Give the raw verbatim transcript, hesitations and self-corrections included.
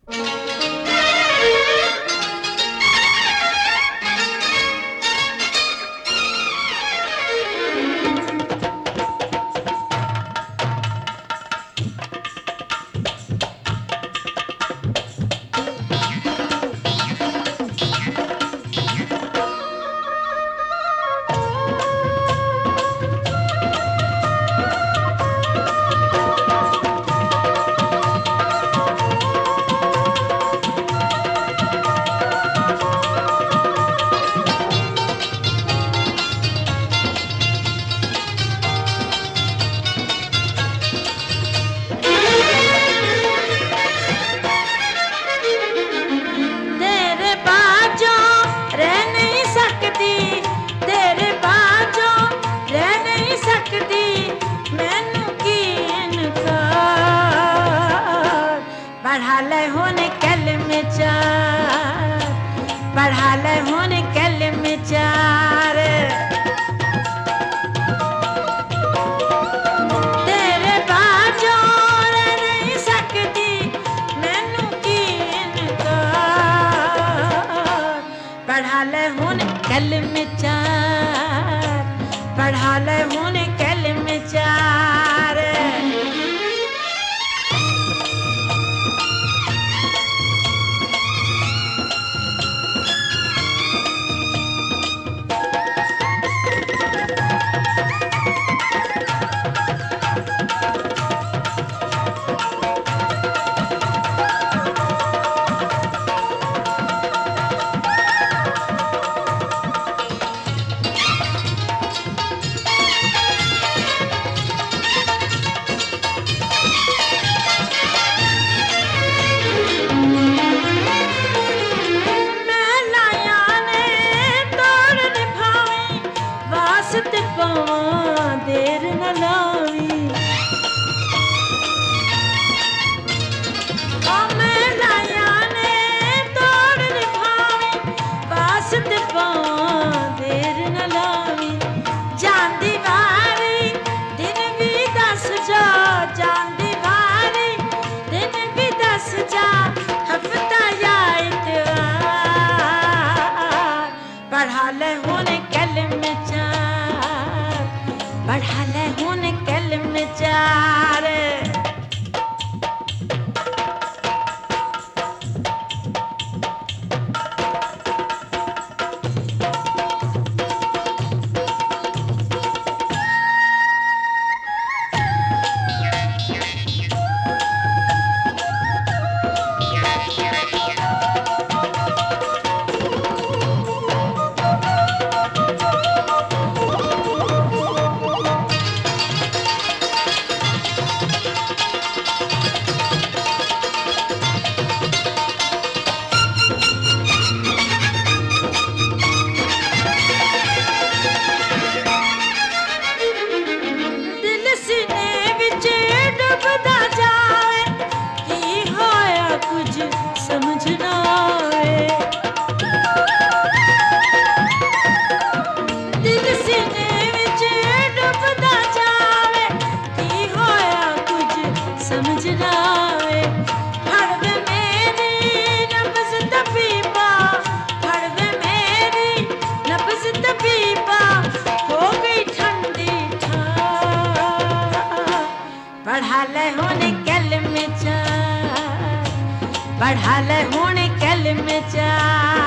पढ़ा ले होने कलमे चार, पढ़ा ले होने कलमे चार। तेरे बाजो रह नहीं सकती मैनू की इनकार। पढ़ा ले होने कलमे चार, पढ़ा ले होने कलमे चार। देर न लावी ओ मैं लाया ने तोड़ निभावी बास ते पावां देर न लावी। जांदी वारी दिन भी दस जा, जांदी वारी दिन भी दस जा, हफ्ता या इतवार। पढ़ा ले होने कलमे चार, पढ़ा ले होने कलमे चार। पढ़ा ले होने कलमे चार, पढ़ा ले होने कलमे चार।